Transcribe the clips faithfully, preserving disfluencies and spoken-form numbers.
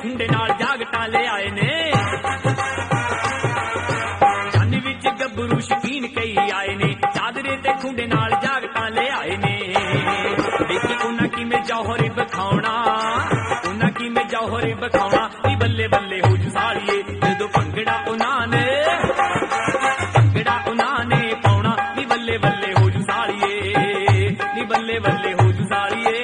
ਖੁੰਡੇ ਨਾਲ ਜਾਗਟਾਂ ਲਿਆਏ ਨੇ ਚੰਨ ਵਿੱਚ ਗੱਭਰੂ ਸ਼ਕੀਨ ਕਈ ਆਏ ਨੇ ਚਾਦਰੇ ਤੇ ਖੁੰਡੇ ਨਾਲ ਜਾਗਟਾਂ ਲਿਆਏ ਨੇ ਦੇਖੀ ਉਹਨਾਂ ਕਿਵੇਂ ਜੌਹਰ ਵਿਖਾਉਣਾ ਉਹਨਾਂ ਕਿਵੇਂ ਜੌਹਰ ਵਿਖਾਉਣਾ ਨੀ ਬੱਲੇ ਬੱਲੇ ਹੋ ਜੂ ਸਾਲੀਏ ਜਦੋਂ ਭੰਗੜਾ ਉਹਨਾਂ ਨੇ ਭੰਗੜਾ ਉਹਨਾਂ ਨੇ ਪਾਉਣਾ ਨੀ ਬੱਲੇ ਬੱਲੇ ਹੋ ਜੂ ਸਾਲੀਏ ਨੀ ਬੱਲੇ ਬੱਲੇ ਹੋ ਜੂ ਸਾਲੀਏ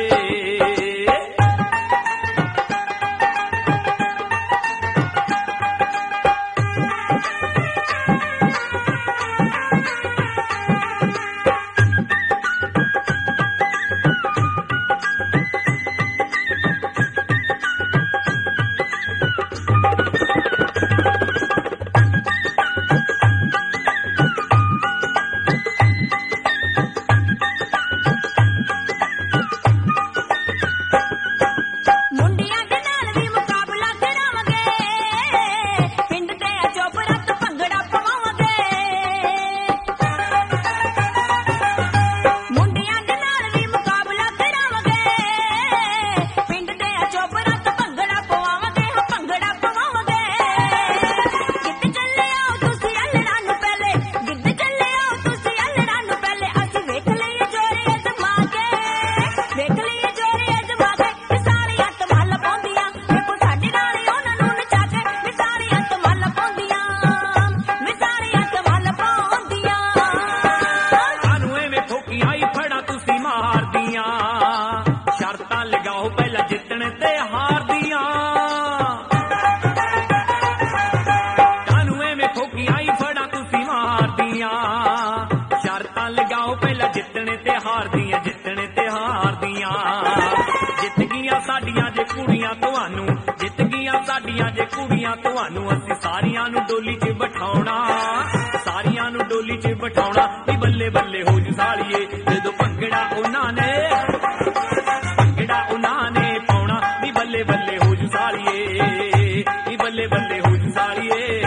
ਸਾਡੀਆਂ ਜੇ ਕੁੜੀਆਂ ਤੁਹਾਨੂੰ ਜਿੱਤ ਗਈਆਂ ਸਾਡੀਆਂ ਜੇ ਕੁੜੀਆਂ ਤੁਹਾਨੂੰ ਅਸੀਂ ਸਾਰੀਆਂ ਨੂੰ ਡੋਲੀ 'ਚ ਬਿਠਾਉਣਾ ਸਾਰੀਆਂ ਨੂੰ ਡੋਲੀ 'ਚ ਬਿਠਾਉਣਾ ਨੀ ਬੱਲੇ ਬੱਲੇ ਹੋ ਜੂ ਸਾਲੀਏ ਜਦੋਂ ਭੰਗੜਾ ਉਹਨਾਂ ਨੇ ਭੰਗੜਾ ਉਹਨਾਂ ਨੇ ਪਾਉਣਾ ਨੀ ਬੱਲੇ ਬੱਲੇ ਹੋ ਜੂ ਸਾਲੀਏ ਨੀ ਬੱਲੇ ਬੱਲੇ ਹੋ ਜੂ ਸਾਲੀਏ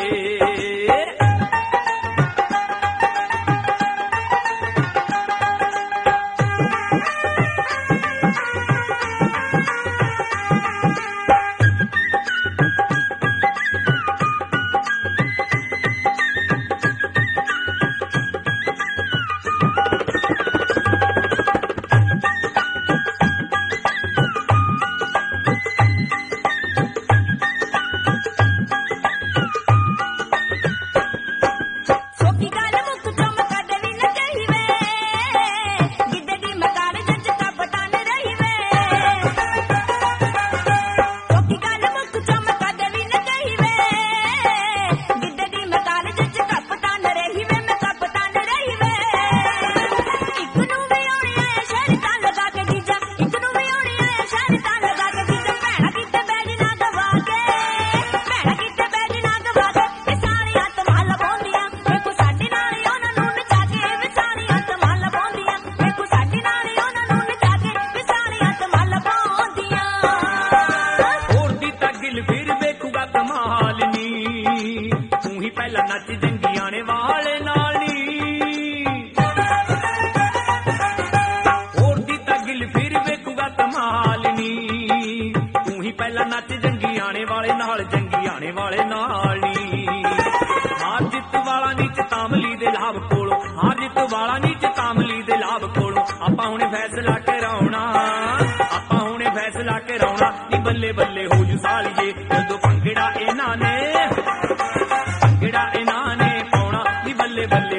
ਬੱਲੇ ਬੱਲੇ ਹੋ ਜੂ ਸਾਲੀਏ ਜਦੋਂ ਭੰਗੜਾ ਇਹਨਾਂ ਨੇ ਭੰਗੜਾ ਇਹਨਾਂ ਨੇ ਪਾਉਣਾ ਨੀ ਬੱਲੇ ਬੱਲੇ